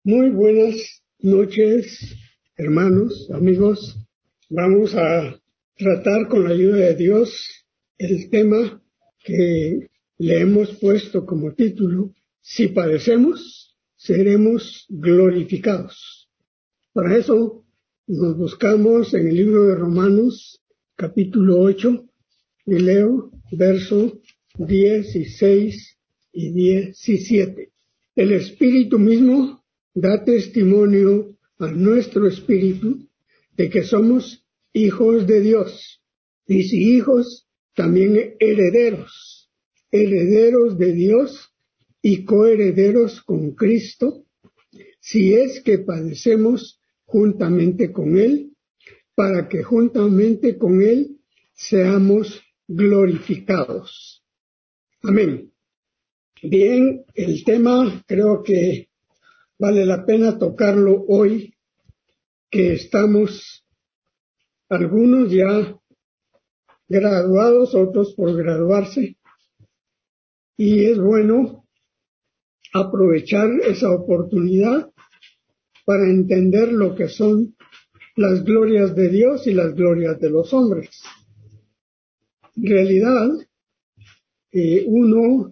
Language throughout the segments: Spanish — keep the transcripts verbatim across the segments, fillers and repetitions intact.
Muy buenas noches, hermanos, amigos. Vamos a tratar con la ayuda de Dios el tema que le hemos puesto como título: si padecemos, seremos glorificados. Para eso nos buscamos en el libro de Romanos, capítulo ocho, y leo verso dieciséis y diecisiete. El Espíritu mismo da testimonio a nuestro espíritu de que somos hijos de Dios, y si hijos, también herederos, herederos de Dios y coherederos con Cristo, si es que padecemos juntamente con Él, para que juntamente con Él seamos glorificados. Amén. Bien, el tema creo que vale la pena tocarlo hoy, que estamos algunos ya graduados, otros por graduarse, y es bueno aprovechar esa oportunidad para entender lo que son las glorias de Dios y las glorias de los hombres. En realidad, eh, uno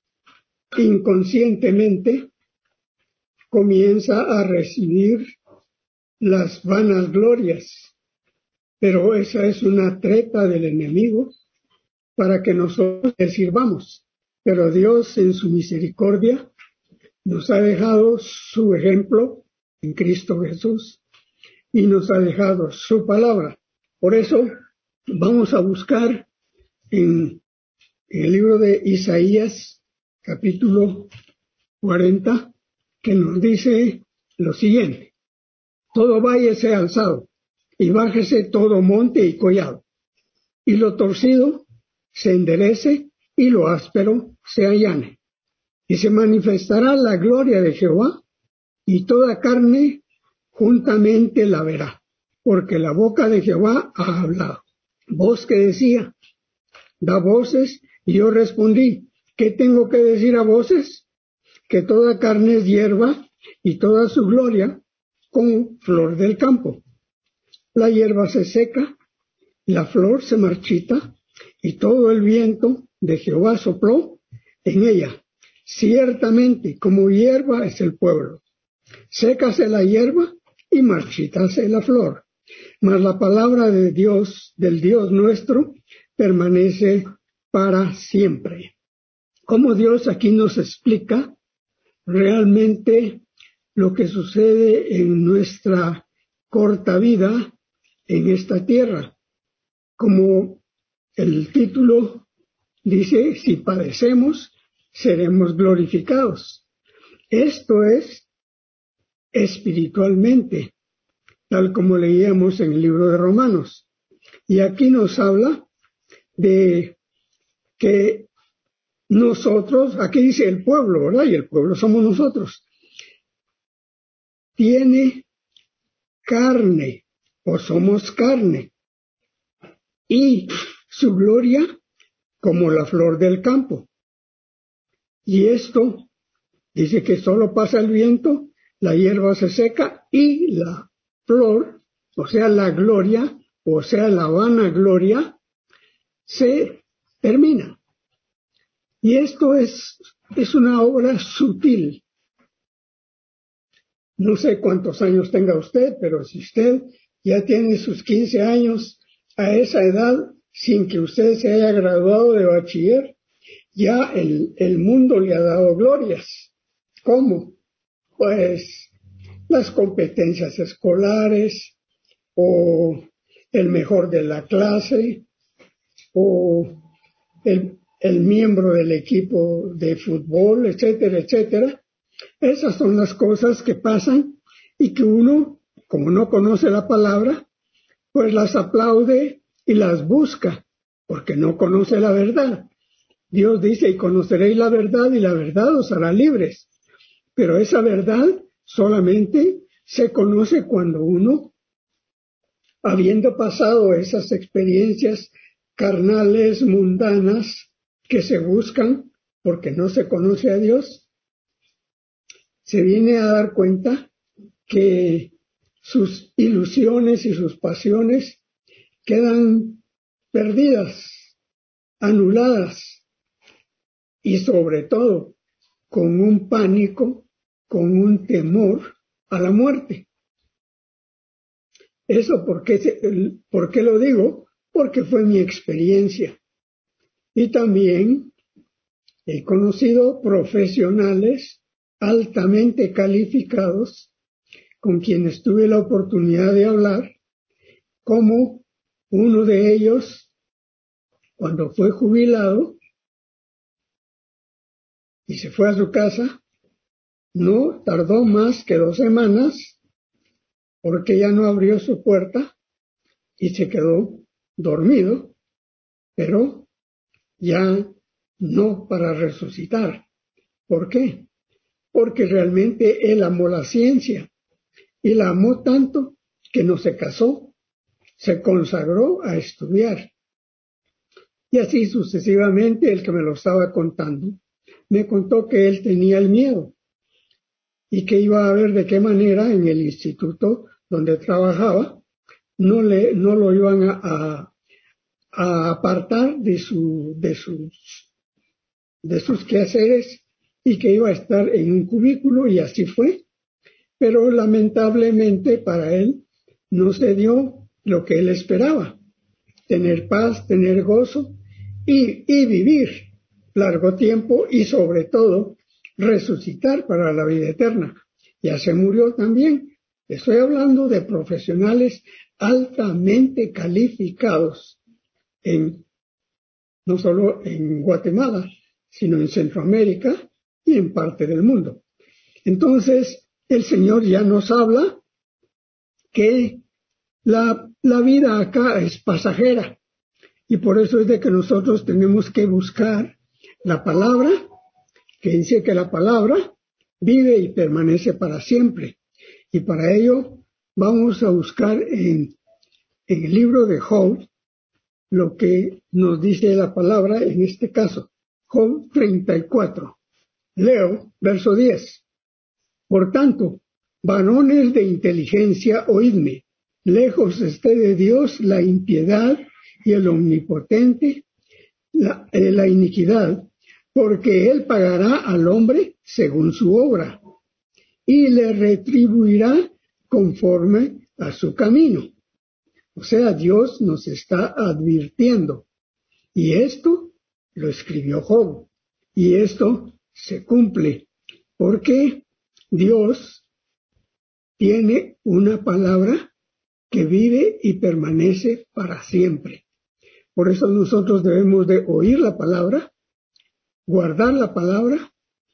inconscientemente comienza a recibir las vanas glorias, pero esa es una treta del enemigo para que nosotros le sirvamos. Pero Dios, en su misericordia, nos ha dejado su ejemplo en Cristo Jesús y nos ha dejado su palabra. Por eso vamos a buscar en el libro de Isaías, capítulo cuarenta, que nos dice lo siguiente: todo valle sea alzado, y bájese todo monte y collado, y lo torcido se enderece, y lo áspero se allane. Y se manifestará la gloria de Jehová, y toda carne juntamente la verá, porque la boca de Jehová ha hablado. Voz que decía, da voces, y yo respondí, ¿qué tengo que decir a voces? Que toda carne es hierba, y toda su gloria como flor del campo. La hierba se seca, la flor se marchita, y todo el viento de Jehová sopló en ella. Ciertamente, como hierba es el pueblo. Sécase la hierba y marchítase la flor. Mas la palabra de Dios, del Dios nuestro, permanece para siempre. Como Dios aquí nos explica realmente lo que sucede en nuestra corta vida en esta tierra. Como el título dice, si padecemos, seremos glorificados. Esto es espiritualmente, tal como leíamos en el libro de Romanos. Y aquí nos habla de que nosotros, aquí dice el pueblo, ¿verdad? Y el pueblo somos nosotros. Tiene carne, o somos carne, y su gloria como la flor del campo. Y esto dice que solo pasa el viento, la hierba se seca y la flor, o sea la gloria, o sea la vanagloria, se termina. Y esto es, es una obra sutil. No sé cuántos años tenga usted, pero si usted ya tiene sus quince años, a esa edad, sin que usted se haya graduado de bachiller, ya el, el mundo le ha dado glorias. ¿Cómo? Pues las competencias escolares, o el mejor de la clase, o el, el miembro del equipo de fútbol, etcétera, etcétera. Esas son las cosas que pasan y que uno, como no conoce la palabra, pues las aplaude y las busca, porque no conoce la verdad. Dios dice, y conoceréis la verdad, y la verdad os hará libres. Pero esa verdad solamente se conoce cuando uno, habiendo pasado esas experiencias carnales, mundanas, que se buscan porque no se conoce a Dios, se viene a dar cuenta que sus ilusiones y sus pasiones quedan perdidas, anuladas, y sobre todo con un pánico, con un temor a la muerte. ¿Eso por qué, por qué lo digo? Porque fue mi experiencia. Y también he conocido profesionales altamente calificados con quienes tuve la oportunidad de hablar, como uno de ellos, cuando fue jubilado y se fue a su casa, no tardó más que dos semanas porque ya no abrió su puerta y se quedó dormido, pero ya no para resucitar. ¿Por qué? Porque realmente él amó la ciencia y la amó tanto que no se casó, se consagró a estudiar. Y así sucesivamente, el que me lo estaba contando, me contó que él tenía el miedo y que iba a ver de qué manera en el instituto donde trabajaba no, le, no lo iban a, a, a apartar de, su, de, sus, de sus quehaceres y que iba a estar en un cubículo, y así fue. Pero lamentablemente para él no se dio lo que él esperaba: tener paz, tener gozo y, y vivir largo tiempo, y sobre todo resucitar para la vida eterna. Ya se murió también. Estoy hablando de profesionales altamente calificados, en, no solo en Guatemala, sino en Centroamérica y en parte del mundo. Entonces, el Señor ya nos habla que la, la vida acá es pasajera, y por eso es de que nosotros tenemos que buscar la palabra, que dice que la palabra vive y permanece para siempre. Y para ello vamos a buscar en, en el libro de Job lo que nos dice la palabra en este caso. Job treinta y cuatro. Leo verso diez. Por tanto, varones de inteligencia, oídme. Lejos esté de Dios la impiedad y el omnipotente la, eh, la iniquidad, porque él pagará al hombre según su obra y le retribuirá conforme a su camino. O sea, Dios nos está advirtiendo, y esto lo escribió Job, y esto se cumple, porque Dios tiene una palabra que vive y permanece para siempre. Por eso nosotros debemos de oír la palabra, guardar la palabra,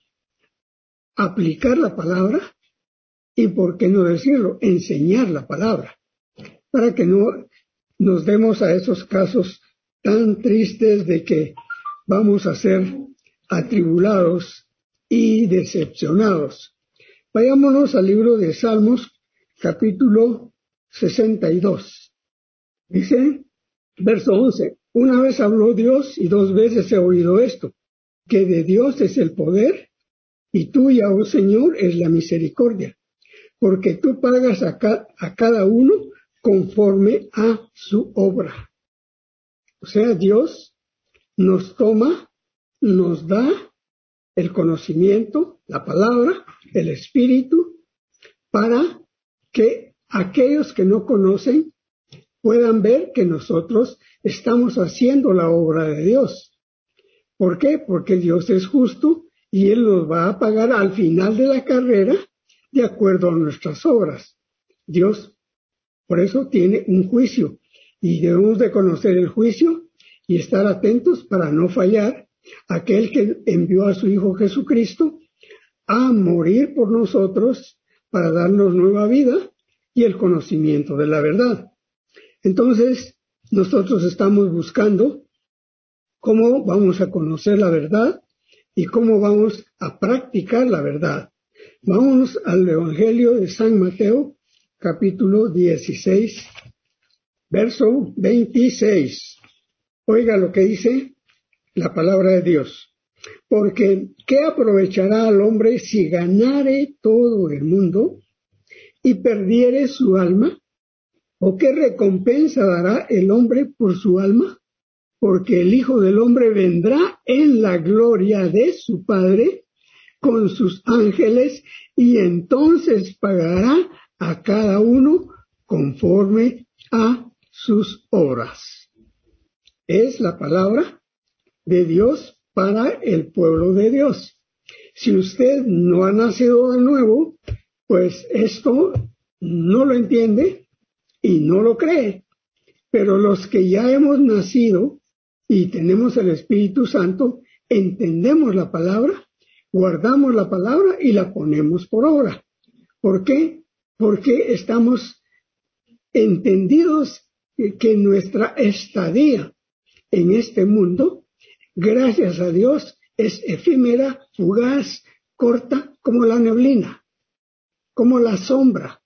aplicar la palabra y, por qué no decirlo, enseñar la palabra, para que no nos demos a esos casos tan tristes de que vamos a ser atribulados y decepcionados. Vayámonos al libro de Salmos, capítulo sesenta y dos. Dice, verso once, una vez habló Dios y dos veces he oído esto, que de Dios es el poder y tuya, oh Señor, es la misericordia, porque tú pagas a, ca- a cada uno conforme a su obra. O sea, Dios nos toma, nos da el conocimiento, la palabra, el espíritu, para que aquellos que no conocen puedan ver que nosotros estamos haciendo la obra de Dios. ¿Por qué? Porque Dios es justo y Él nos va a pagar al final de la carrera de acuerdo a nuestras obras. Dios, por eso, tiene un juicio, y debemos de conocer el juicio y estar atentos para no fallar a aquel que envió a su Hijo Jesucristo a morir por nosotros para darnos nueva vida y el conocimiento de la verdad. Entonces, nosotros estamos buscando cómo vamos a conocer la verdad y cómo vamos a practicar la verdad. Vamos al Evangelio de San Mateo, capítulo dieciséis, verso veintiséis. Oiga lo que dice la palabra de Dios. Porque ¿qué aprovechará al hombre si ganare todo el mundo y perdiere su alma? ¿O qué recompensa dará el hombre por su alma? Porque el Hijo del Hombre vendrá en la gloria de su Padre con sus ángeles y entonces pagará a cada uno conforme a sus obras. Es la palabra de Dios para el pueblo de Dios. Si usted no ha nacido de nuevo, pues esto no lo entiende y no lo cree. Pero los que ya hemos nacido y tenemos el Espíritu Santo, entendemos la palabra, guardamos la palabra y la ponemos por obra. ¿Por qué? Porque estamos entendidos que nuestra estadía en este mundo, gracias a Dios, es efímera, fugaz, corta, como la neblina, como la sombra,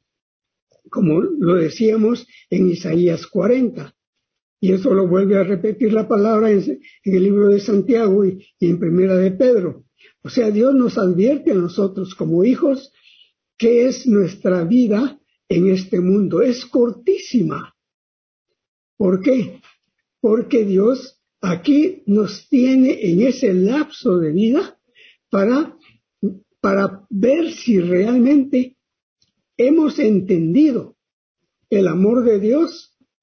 como lo decíamos en Isaías cuarenta. Y eso lo vuelve a repetir la palabra en, en el libro de Santiago y, y en primera de Pedro. O sea, Dios nos advierte a nosotros como hijos que es nuestra vida en este mundo. Es cortísima. ¿Por qué? Porque Dios aquí nos tiene en ese lapso de vida para, para ver si realmente hemos entendido el amor de Dios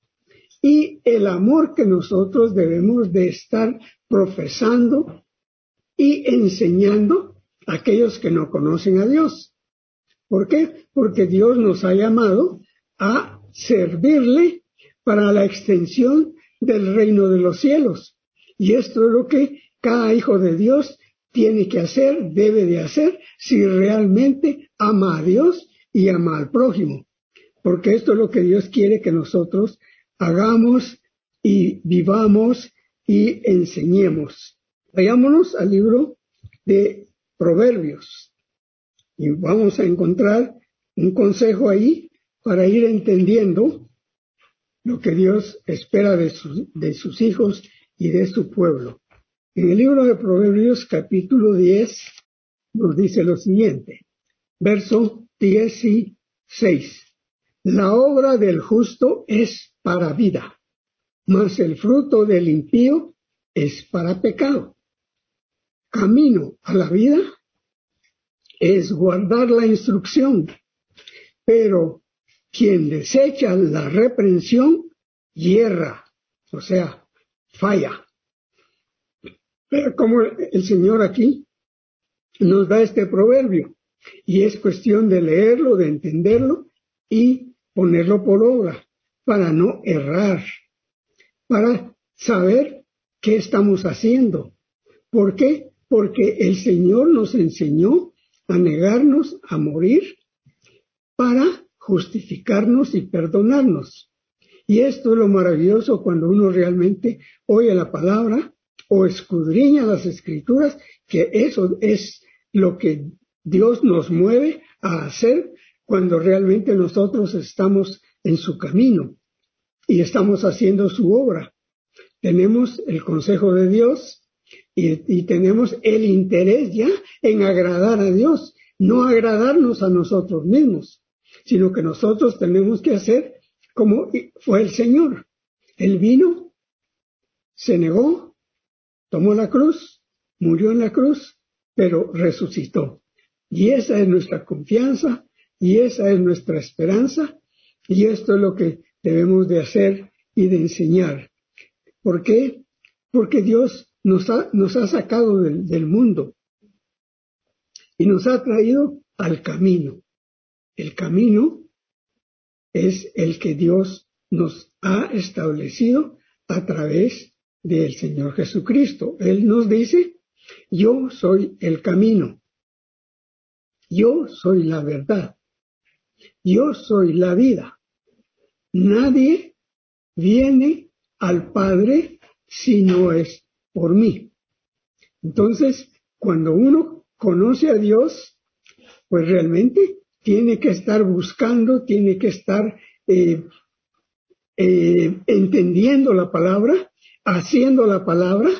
y el amor que nosotros debemos de estar profesando y enseñando a aquellos que no conocen a Dios. ¿Por qué? Porque Dios nos ha llamado a servirle para la extensión del reino de los cielos. Y esto es lo que cada hijo de Dios tiene que hacer, debe de hacer, si realmente ama a Dios y ama al prójimo. Porque esto es lo que Dios quiere que nosotros hagamos y vivamos y enseñemos. Vayámonos al libro de Proverbios y vamos a encontrar un consejo ahí para ir entendiendo lo que Dios espera de, su, de sus hijos y de su pueblo. En el libro de Proverbios capítulo diez nos dice lo siguiente, verso dieciséis. La obra del justo es para vida, mas el fruto del impío es para pecado. Camino a la vida es guardar la instrucción, pero quien desecha la reprensión yerra, o sea, falla. Pero como el Señor aquí nos da este proverbio, y es cuestión de leerlo, de entenderlo y ponerlo por obra, para no errar, para saber qué estamos haciendo. ¿Por qué? Porque el Señor nos enseñó a negarnos, a morir, para justificarnos y perdonarnos. Y esto es lo maravilloso cuando uno realmente oye la palabra o escudriña las Escrituras, que eso es lo que Dios nos mueve a hacer cuando realmente nosotros estamos en su camino y estamos haciendo su obra. Tenemos el consejo de Dios y, y tenemos el interés ya en agradar a Dios, no agradarnos a nosotros mismos, sino que nosotros tenemos que hacer como fue el Señor. Él vino, se negó, tomó la cruz, murió en la cruz, pero resucitó. Y esa es nuestra confianza, y esa es nuestra esperanza, y esto es lo que debemos de hacer y de enseñar. ¿Por qué? Porque Dios nos ha, nos ha sacado del, del mundo y nos ha traído al camino. El camino es el que Dios nos ha establecido a través del Señor Jesucristo. Él nos dice, yo soy el camino, yo soy la verdad, yo soy la vida. Nadie viene al Padre si no es por mí. Entonces, cuando uno conoce a Dios, pues realmente tiene que estar buscando, tiene que estar eh, eh, entendiendo la palabra, haciendo la palabra,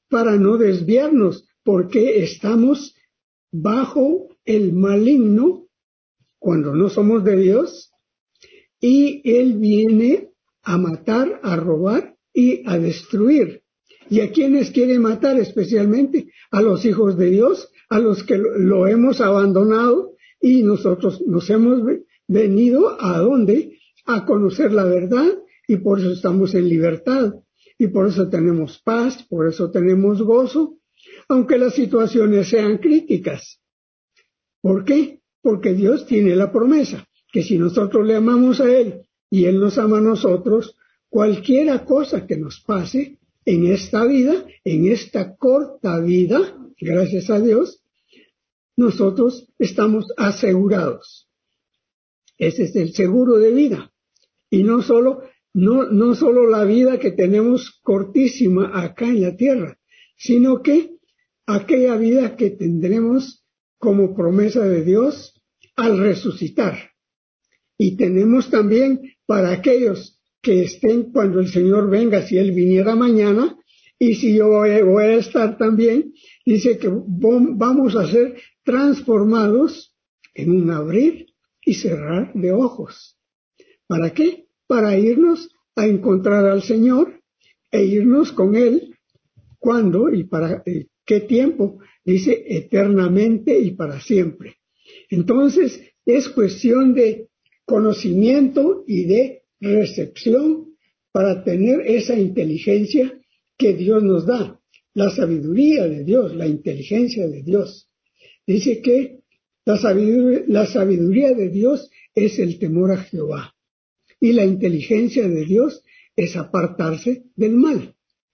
para no desviarnos, porque estamos bajo el maligno cuando no somos de Dios, y Él viene a matar, a robar y a destruir. ¿Y a quiénes quiere matar especialmente? A los hijos de Dios, a los que lo, lo hemos abandonado, y nosotros nos hemos venido ¿a dónde? A conocer la verdad, y por eso estamos en libertad, y por eso tenemos paz, por eso tenemos gozo, aunque las situaciones sean críticas. ¿Por qué? Porque Dios tiene la promesa, que si nosotros le amamos a Él y Él nos ama a nosotros, cualquiera cosa que nos pase en esta vida, en esta corta vida, gracias a Dios, nosotros estamos asegurados. Ese es el seguro de vida. Y no solo, no, no solo la vida que tenemos cortísima acá en la tierra, sino que aquella vida que tendremos como promesa de Dios al resucitar. Y tenemos también para aquellos que estén cuando el Señor venga, si Él viniera mañana, y si yo voy, voy a estar también, dice que vamos a ser transformados en un abrir y cerrar de ojos. ¿Para qué? Para irnos a encontrar al Señor e irnos con Él. ¿Cuándo y para eh, qué tiempo? Dice eternamente y para siempre. Entonces es cuestión de conocimiento y de recepción para tener esa inteligencia que Dios nos da, la sabiduría de Dios, la inteligencia de Dios. Dice que la sabiduría, la sabiduría de Dios es el temor a Jehová, y la inteligencia de Dios es apartarse del mal.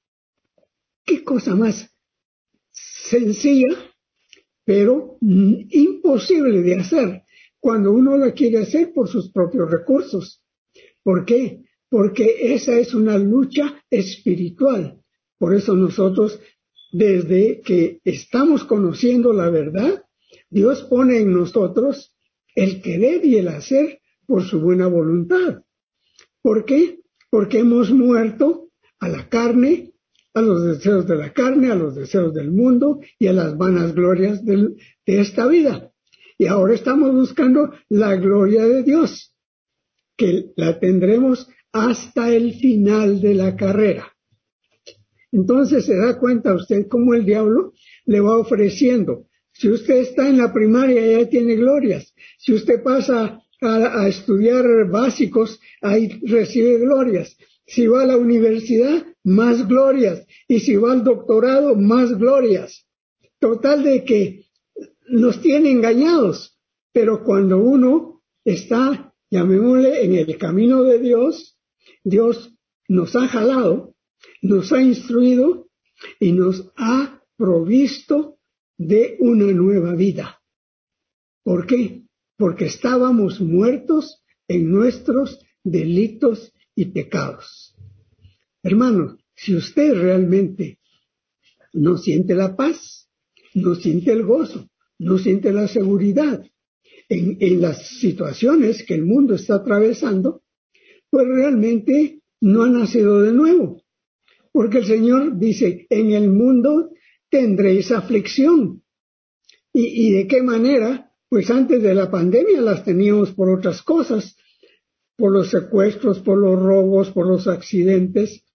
¿Qué cosa más sencilla, pero imposible de hacer cuando uno la quiere hacer por sus propios recursos? ¿Por qué? Porque esa es una lucha espiritual. Por eso nosotros, desde que estamos conociendo la verdad, Dios pone en nosotros el querer y el hacer por su buena voluntad. ¿Por qué? Porque hemos muerto a la carne, a los deseos de la carne, a los deseos del mundo y a las vanas glorias del, de esta vida. Y ahora estamos buscando la gloria de Dios, que la tendremos hasta el final de la carrera. Entonces se da cuenta usted cómo el diablo le va ofreciendo. Si usted está en la primaria, ya tiene glorias. Si usted pasa a, a estudiar básicos, ahí recibe glorias. Si va a la universidad, más glorias. Y si va al doctorado, más glorias. Total de que nos tiene engañados. Pero cuando uno está, llamémosle, en el camino de Dios, Dios nos ha jalado, nos ha instruido y nos ha provisto de una nueva vida. ¿Por qué? Porque estábamos muertos en nuestros delitos y pecados. Hermanos, si usted realmente no siente la paz, no siente el gozo, no siente la seguridad en, en las situaciones que el mundo está atravesando, pues realmente no ha nacido de nuevo. Porque el Señor dice, en el mundo tendréis aflicción. ¿Y, y de qué manera? Pues antes de la pandemia las teníamos por otras cosas, por los secuestros, por los robos, por los accidentes,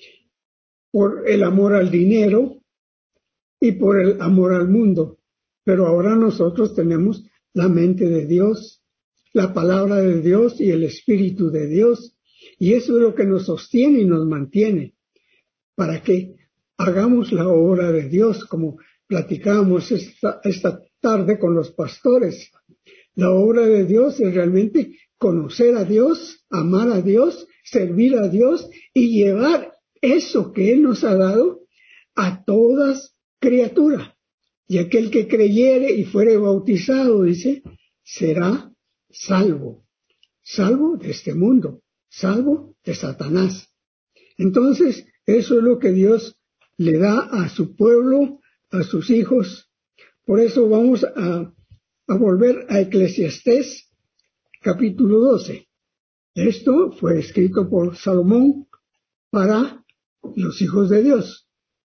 por el amor al dinero y por el amor al mundo. Pero ahora nosotros tenemos la mente de Dios, la palabra de Dios y el Espíritu de Dios. Y eso es lo que nos sostiene y nos mantiene, para que hagamos la obra de Dios, como platicábamos esta, esta tarde con los pastores. La obra de Dios es realmente conocer a Dios, amar a Dios, servir a Dios y llevar eso que Él nos ha dado a todas criaturas. Y aquel que creyere y fuere bautizado, dice, será salvo. Salvo de este mundo, salvo de Satanás. Entonces, eso es lo que Dios le da a su pueblo, a sus hijos. Por eso vamos a, a volver a Eclesiastés, capítulo doce. Esto fue escrito por Salomón para los hijos de Dios.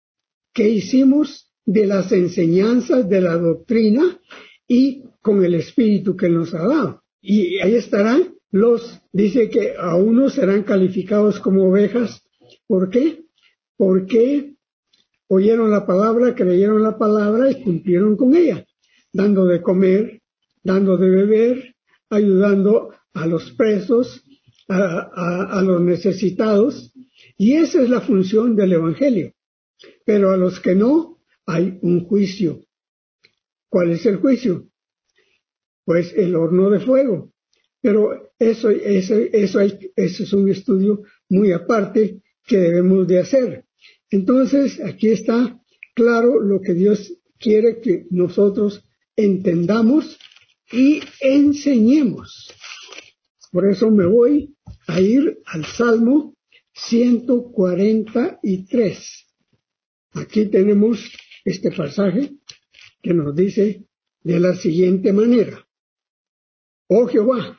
¿qué hicimos de las enseñanzas de la doctrina y con el Espíritu que nos ha dado? Y ahí estarán los, dice que a unos serán calificados como ovejas. ¿Por qué? Porque oyeron la palabra, creyeron la palabra y cumplieron con ella, dando de comer, dando de beber, ayudando a los presos, a, a, a los necesitados. Y esa es la función del Evangelio. Pero a los que no, hay un juicio. ¿Cuál es el juicio? Pues el horno de fuego. Pero eso, eso, eso, hay, eso es un estudio muy aparte que debemos de hacer. Entonces, aquí está claro lo que Dios quiere que nosotros entendamos y enseñemos. Por eso me voy a ir al Salmo ciento cuarenta y tres. Aquí tenemos este pasaje que nos dice de la siguiente manera: Oh Jehová,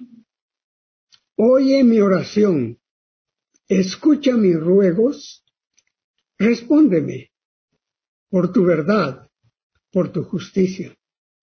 oye mi oración, escucha mis ruegos, respóndeme por tu verdad, por tu justicia,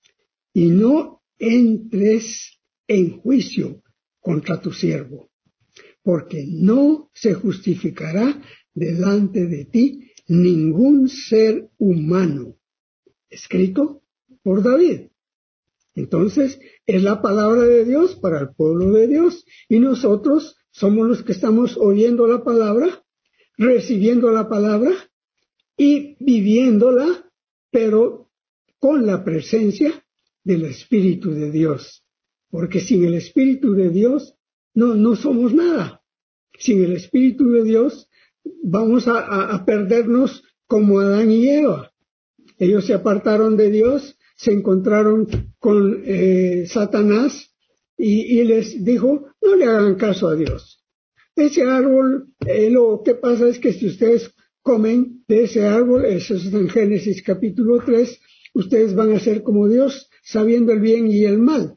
y no entres en juicio contra tu siervo, porque no se justificará delante de ti ningún ser humano. Escrito por David. Entonces, es la palabra de Dios para el pueblo de Dios, y nosotros somos los que estamos oyendo la palabra, recibiendo la palabra y viviéndola, pero con la presencia del Espíritu de Dios. Porque sin el Espíritu de Dios no, no somos nada. Sin el Espíritu de Dios vamos a, a, a perdernos como Adán y Eva. Ellos se apartaron de Dios, se encontraron con eh, Satanás y, y les dijo, no le hagan caso a Dios. Ese árbol, eh, lo que pasa es que si ustedes comen de ese árbol, eso es en Génesis capítulo tres, ustedes van a ser como Dios, sabiendo el bien y el mal.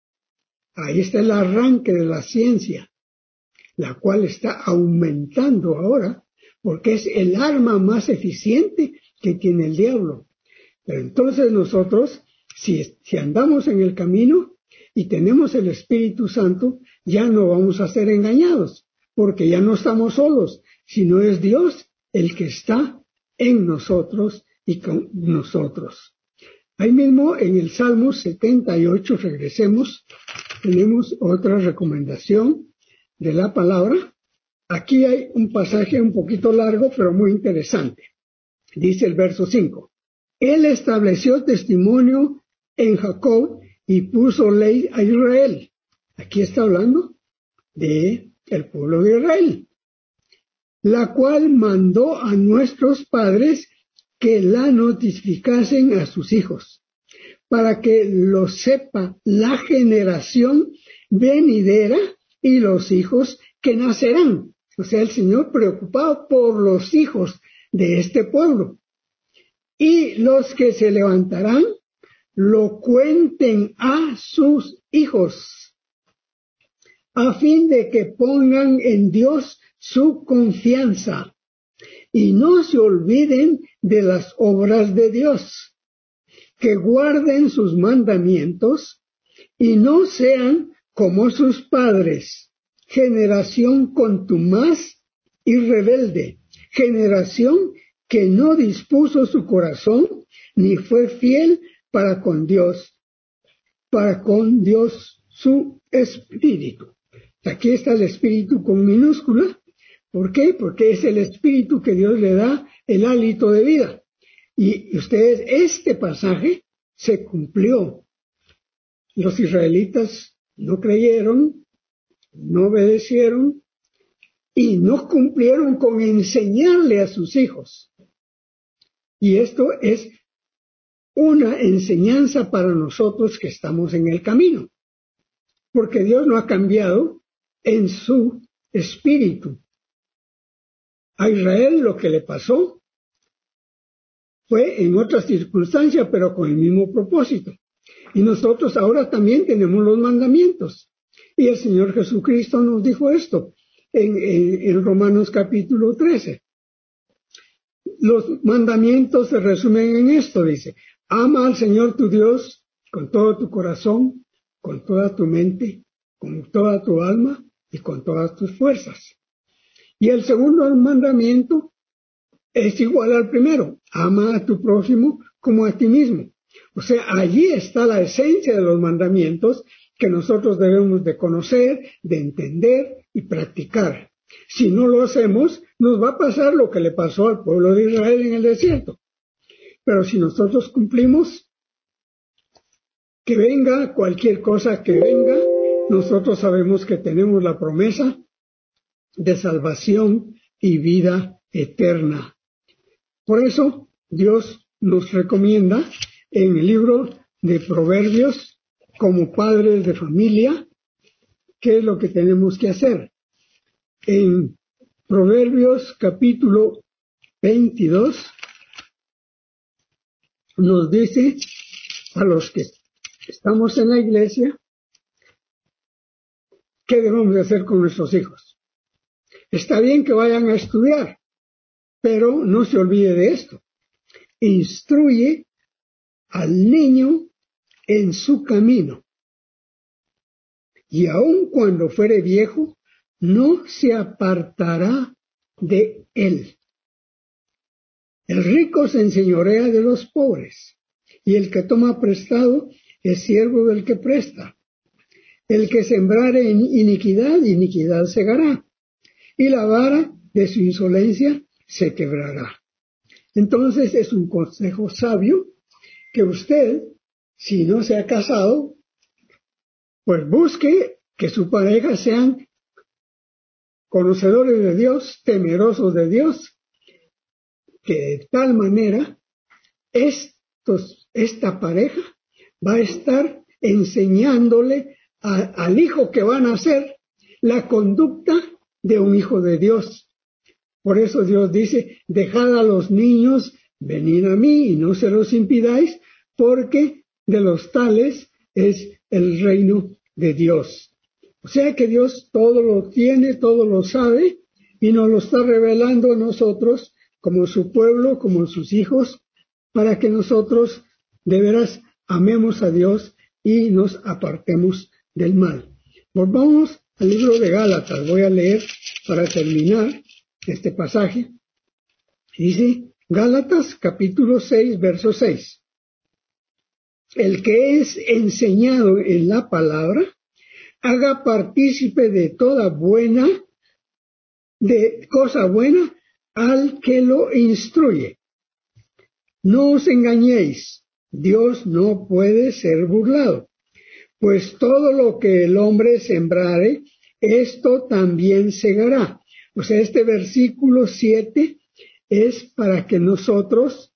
Ahí está el arranque de la ciencia, la cual está aumentando ahora, porque es el arma más eficiente que tiene el diablo. Pero entonces nosotros, si, si andamos en el camino y tenemos el Espíritu Santo, ya no vamos a ser engañados, porque ya no estamos solos, sino es Dios el que está en nosotros y con nosotros. Ahí mismo en el Salmo setenta y ocho, regresemos, tenemos otra recomendación de la palabra. Aquí hay un pasaje un poquito largo, pero muy interesante. Dice el verso cinco. Él estableció testimonio en Jacob y puso ley a Israel. Aquí está hablando de el pueblo de Israel, la cual mandó a nuestros padres que la notificasen a sus hijos, para que lo sepa la generación venidera y los hijos que nacerán. O sea, el Señor preocupado por los hijos de este pueblo. Y los que se levantarán lo cuenten a sus hijos, a fin de que pongan en Dios su confianza y no se olviden de las obras de Dios, que guarden sus mandamientos y no sean como sus padres, generación contumaz y rebelde, generación que no dispuso su corazón ni fue fiel para con Dios, para con Dios su espíritu. Aquí está el espíritu con minúscula. ¿Por qué? Porque es el espíritu que Dios le da el hálito de vida. Y ustedes, este pasaje se cumplió. Los israelitas no creyeron, no obedecieron y no cumplieron con enseñarle a sus hijos. Y esto es una enseñanza para nosotros que estamos en el camino, porque Dios no ha cambiado en su espíritu. A Israel lo que le pasó fue en otra circunstancia, pero con el mismo propósito. Y nosotros ahora también tenemos los mandamientos. Y el Señor Jesucristo nos dijo esto en, en, en Romanos capítulo trece. los mandamientos se resumen en esto, dice, ama al Señor tu Dios con todo tu corazón, con toda tu mente, con toda tu alma y con todas tus fuerzas. Y el segundo mandamiento es igual al primero, ama a tu prójimo como a ti mismo. O sea, allí está la esencia de los mandamientos que nosotros debemos de conocer, de entender y practicar. Si no lo hacemos, nos va a pasar lo que le pasó al pueblo de Israel en el desierto. Pero si nosotros cumplimos, que venga cualquier cosa que venga, nosotros sabemos que tenemos la promesa de salvación y vida eterna. Por eso Dios nos recomienda en el libro de Proverbios, como padres de familia, qué es lo que tenemos que hacer. En Proverbios capítulo veintidós nos dice a los que estamos en la iglesia qué debemos de hacer con nuestros hijos. Está bien que vayan a estudiar, pero no se olvide de esto. Instruye al niño en su camino, y aun cuando fuere viejo, no se apartará de él. El rico se enseñorea de los pobres, y el que toma prestado es siervo del que presta. El que sembrare en iniquidad, iniquidad segará, y la vara de su insolencia se quebrará. Entonces es un consejo sabio que usted, si no se ha casado, pues busque que su pareja sean conocedores de Dios, temerosos de Dios, que de tal manera estos, esta pareja va a estar enseñándole a, al hijo que van a nacer la conducta de un hijo de Dios. Por eso Dios dice, dejad a los niños venid a mí y no se los impidáis, porque de los tales es el reino de Dios. O sea que Dios todo lo tiene, todo lo sabe, y nos lo está revelando a nosotros como su pueblo, como sus hijos, para que nosotros de veras amemos a Dios y nos apartemos del mal. Volvamos al libro de Gálatas. Voy a leer para terminar este pasaje. Dice Gálatas capítulo seis, verso seis. El que es enseñado en la palabra, haga partícipe de toda buena, de cosa buena, al que lo instruye. No os engañéis, Dios no puede ser burlado, pues todo lo que el hombre sembrare, esto también segará. O sea, este versículo siete es para que nosotros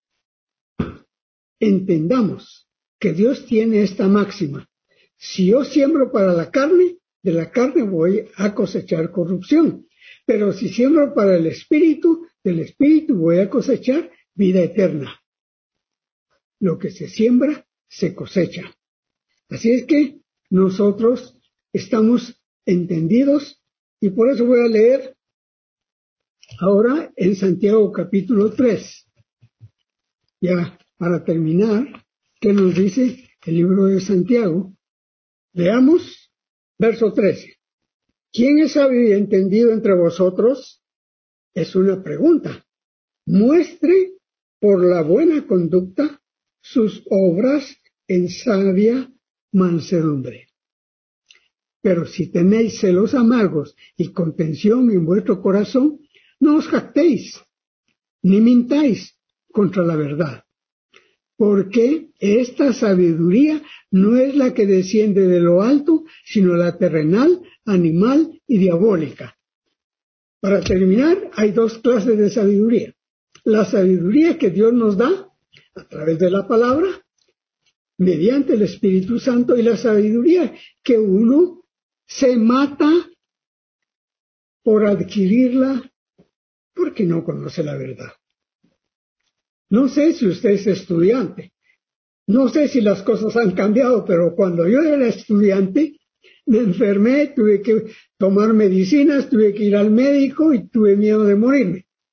entendamos que Dios tiene esta máxima. Si yo siembro para la carne, de la carne voy a cosechar corrupción. Pero si siembro para el espíritu, del espíritu voy a cosechar vida eterna. Lo que se siembra, se cosecha. Así es que nosotros estamos entendidos, y por eso voy a leer ahora en Santiago capítulo tres. Ya para terminar, ¿qué nos dice el libro de Santiago? Leamos verso trece. ¿Quién es sabio y entendido entre vosotros? Es una pregunta. Muestre por la buena conducta sus obras en sabia mansedumbre. Pero si tenéis celos amargos y contención en vuestro corazón, no os jactéis, ni mintáis contra la verdad. Porque esta sabiduría no es la que desciende de lo alto, sino la terrenal, animal y diabólica. Para terminar, hay dos clases de sabiduría. La sabiduría que Dios nos da a través de la palabra, mediante el Espíritu Santo, y la sabiduría que uno se mata por adquirirla porque no conoce la verdad. No sé si usted es estudiante, no sé si las cosas han cambiado, pero cuando yo era estudiante me enfermé, tuve que tomar medicinas, tuve que ir al médico y tuve miedo de morirme.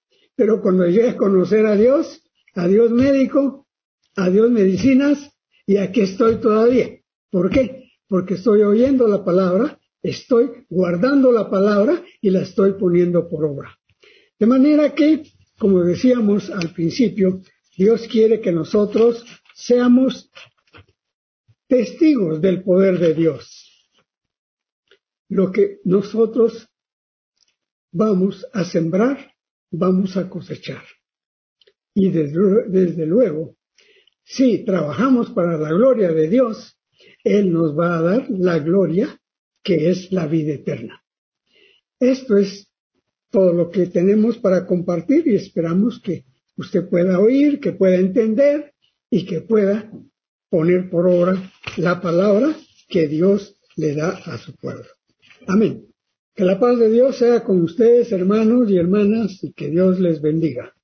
Pero cuando llegué a conocer a Dios, a Dios médico, a Dios medicinas, y aquí estoy todavía. ¿Por qué? Porque estoy oyendo la palabra, estoy guardando la palabra y la estoy poniendo por obra. De manera que, como decíamos al principio, Dios quiere que nosotros seamos testigos del poder de Dios. Lo que nosotros vamos a sembrar, vamos a cosechar. Y desde, desde luego, si trabajamos para la gloria de Dios, Él nos va a dar la gloria que es la vida eterna. Esto es todo lo que tenemos para compartir y esperamos que usted pueda oír, que pueda entender y que pueda poner por obra la palabra que Dios le da a su pueblo. Amén. Que la paz de Dios sea con ustedes, hermanos y hermanas, y que Dios les bendiga.